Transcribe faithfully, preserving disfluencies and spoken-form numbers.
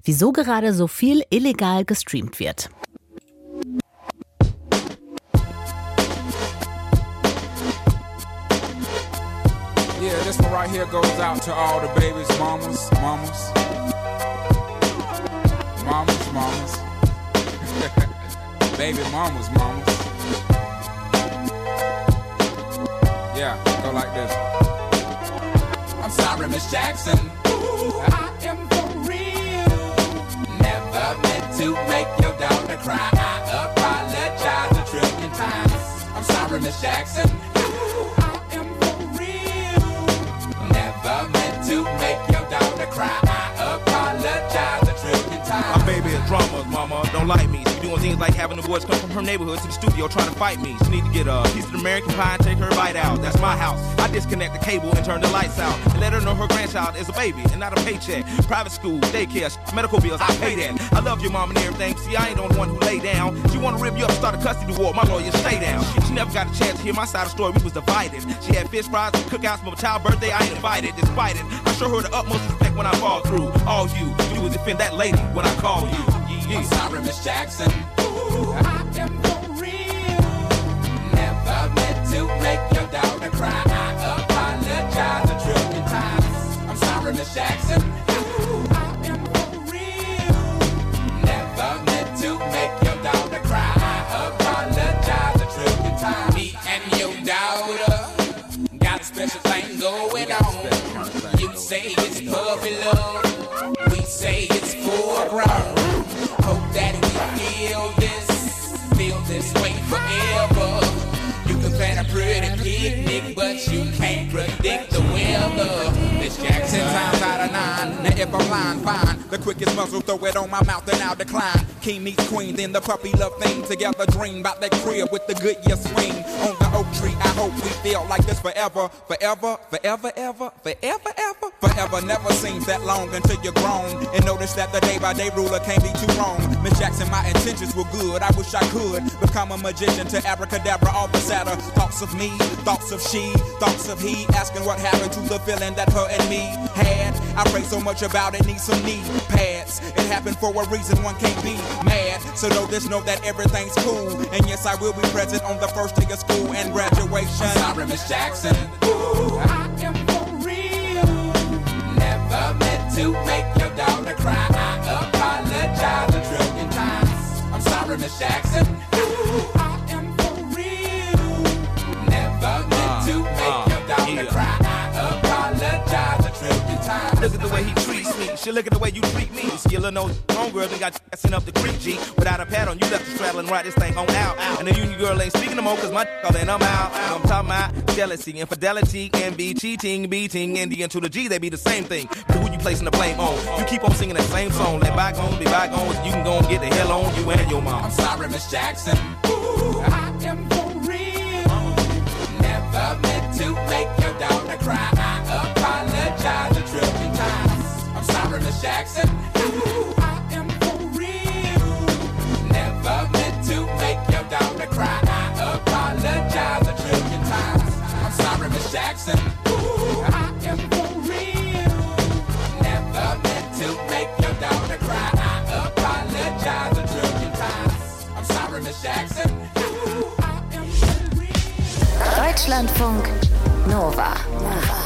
wieso gerade so viel illegal gestreamt wird. Yeah, this one right here goes out to all the babies, mamas, mamas, mamas, mamas, baby mamas, mamas. Yeah, go like this. I'm sorry, Miss Jackson. Ooh, I am for real. Never meant to make your daughter cry. I apologize a trillion times. I'm sorry, Miss Jackson. To make your daughter cry, I apologize a trillion times. My baby is drama, mama, don't like me. She doing things like having the boys come from her neighborhood to the studio trying to fight me. She need to get a piece of American pie and take her bite out. That's my house. I disconnect the cable and turn the lights out and let her know her grandchild is a baby and not a paycheck. Private school, daycare, medical bills, I pay that. I love your mom and everything. See, I ain't the only one who lay down. She wanna rip you up, start a custody war. My lawyer, stay down. She never got a chance to hear my side of the story. We was divided. She had fish fries and cookouts for my child's birthday. I ain't invited, despite it. I show her the utmost respect when I fall through. All you, you would defend that lady when I call you. Yeah. I'm sorry, Miss Jackson. Ooh, I am for real. Never meant to make your daughter cry. I apologize a trillion times. I'm sorry, Miss Jackson. Ooh, I am for real. Never meant to make your daughter cry. I apologize a trillion times. Me and your daughter got a special thing going on. You say it's puppy love, we say it's foreground. Hope that we feel this, feel this way forever. You can plan a pretty picnic, but you can't predict the weather. Miss Jackson, ten times out of nine. Now if I'm lying, fine. The quickest muzzle, throw it on my mouth and I'll decline. King meets queen, then the puppy love thing. Together dream about that crib with the Goodyear swing. On the oak tree, I hope we feel like this forever. Forever, forever, ever, forever, ever. Forever never seems that long until you're grown. And notice that the day by day ruler can't be too wrong. Miss Jackson, my intentions were good. I wish I could become a magician to abracadabra all the sadder. Thoughts of me, thoughts of she, thoughts of he. Asking what happened to the feeling that her and me had. I pray so much about it, need some knee pads. It happened for a reason, one can't be mad. So know this, know that everything's cool. And yes, I will be present on the first day of school and graduation. I'm sorry, Miss Jackson. Ooh, I am for real. Never meant to make your daughter cry. I apologize a trillion times. I'm sorry, Miss Jackson. Ooh, I am for real. Never meant to make your daughter cry. I apologize a trillion times. Look at the way he treats me. She look at the way you treat me. Skillin' those homegirls and got sent up the creek, G. Without a pad on, you left the straddle and ride this thing on out. And the union girl ain't speaking no more, cause my all and I'm out. I'm talking about jealousy, infidelity, envy, cheating, beating, and the N to the G, they be the same thing. But who you placing the blame on? You keep on singing that same song. Let bygones be bygones. You can go and get the hell on you and your mom. I'm sorry, Miss Jackson. Ooh, I am for real. Never meant to make your daughter cry. I apologize a trillion times. I'm sorry, Miss Jackson. Ooh, I am for real. Never meant to make your daughter cry. I apologize a trillion times. I'm sorry, Miss Jackson. Ooh, I am for real. Never meant to make your daughter cry. I apologize a trillion times. I'm sorry, Miss Jackson. Ooh, I am for real. Deutschlandfunk Nova. Nova.